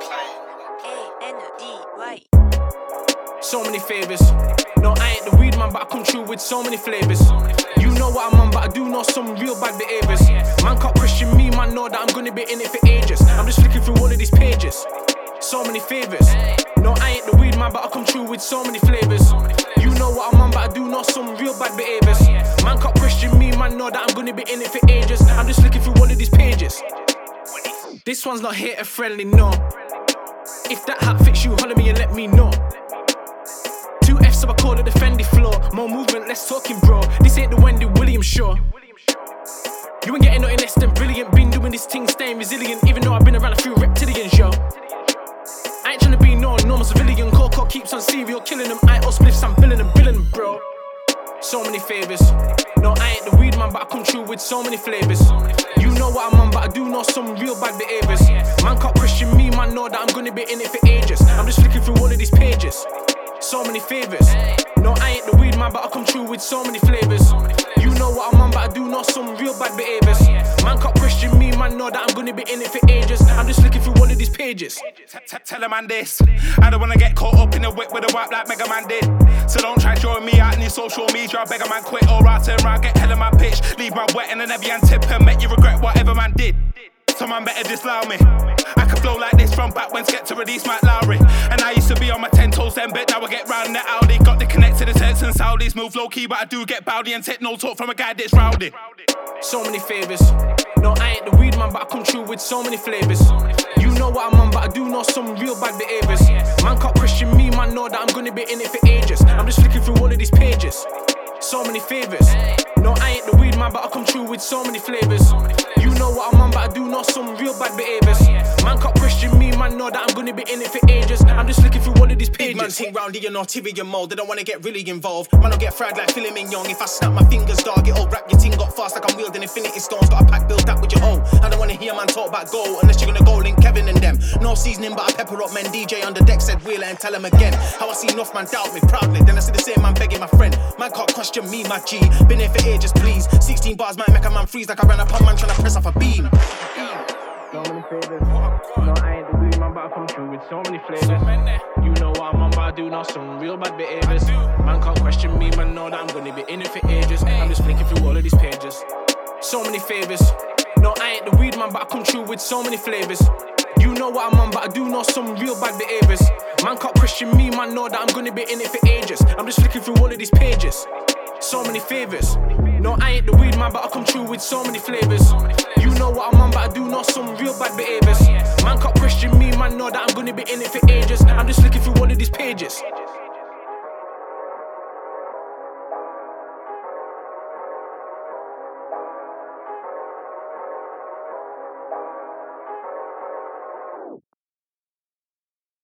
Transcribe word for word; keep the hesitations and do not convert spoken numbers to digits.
So many favours. No, I ain't the weed man, but I come true with so many flavours. You know what I'm on, but I do know some real bad behaviours. Man can't question me, man know that I'm gonna be in it for ages. I'm just flicking through all of these pages. So many favours. No, I ain't the weed man, but I come true with so many flavours. You know what I'm on, but I do know some real bad behaviours. Man can't question me, man know that I'm gonna be in it for ages. I'm just flicking through all of these pages. This one's not hater friendly, no. If that hat fits you, holler me and let me know. Two F's, so I call it the Fendi floor. More movement, less talking, bro. This ain't the Wendy Williams show. You ain't getting nothing less than brilliant. Been doing this thing, staying resilient, even though I've been around a few reptilians, yo. I ain't tryna be no normal civilian. Coco keeps on serial killing them. I owe spliffs, I'm billing them, billing them, bro. So many favours. No, I ain't the weed man, but I come true with so many flavours. You know what I'm on, but I do know some real bad behaviours. Man can't question me, man know that I'm gonna be in it for ages. I'm just flicking through all of these pages. So many favours. No, I ain't the weed man, but I come true with so many flavours. You know what I'm on, but I do know some real bad behaviours. Man can't question me, man know that I'm gonna be in it for ages. I'm just looking through all of these pages. Tell a man this. I don't wanna get caught up in the whip with a wipe like Mega Man did. So don't try drawing me out in your social media. I beg a man quit or I turn round, get hell of my pitch. Leave man wet in an Evian tip and make you regret whatever man did. So man better just allow me. I can flow like this from back when Skepta released Matt Lowry. And I used to be on my ten toes then, but now I get round the Audi. Got the connect to the Turks and Saudis. Move low key, but I do get bowdy and take no talk from a guy that's rowdy. So many favours. No, I ain't the weed man, but I come true with so many flavours. You know what I'm on, but I do know some real bad behaviours. Man can't question me, man know that I'm gonna be in it for ages. I'm just flicking through all of these pages. So many favours. No, I ain't the weed man, but I come true with so many flavours. You know what I'm on, but I do know some real bad behaviours. Man can't question me, man know that I'm gonna be in it for ages. I'm just looking through all of these pages. Big man think round the arterial mode, they don't wanna get really involved. Man, I'll get fried like filet mignon. If I snap my fingers, dog, it'll wrap your ting got fast like I'm wielding infinity stones. Got a pack, build that with your own. I don't wanna hear man talk about goal unless you're gonna go link Kevin and them. No seasoning, but I pepper up men. D J on the deck said wheeler and tell him again. How I see enough man doubt me proudly. Then I see the same man begging my friend. Man can't question me, my G. Been here for ages, please. sixteen bars might make a man freeze like I ran up on man trying to press off a beam. So many favours. No, I ain't the weed man, but I come through with so many flavours. You know what I'm on, but I do know some real bad behaviours. Man can't question me, man know that I'm gonna be in it for ages. I'm just flicking through all of these pages. So many favours. No, I ain't the weed man, but I come true with so many flavours. You know what I'm on, but I do know some real bad behaviours. Man can't question me, man know that I'm gonna be in it for ages. I'm just flicking through all of these pages. So many favours. No, I ain't the weed man, but I come true with so many flavours. You know what I'm on, but I do know some real bad behaviours. Man can't question me, man know that I'm gonna be in it for ages. I'm just looking through all of these pages.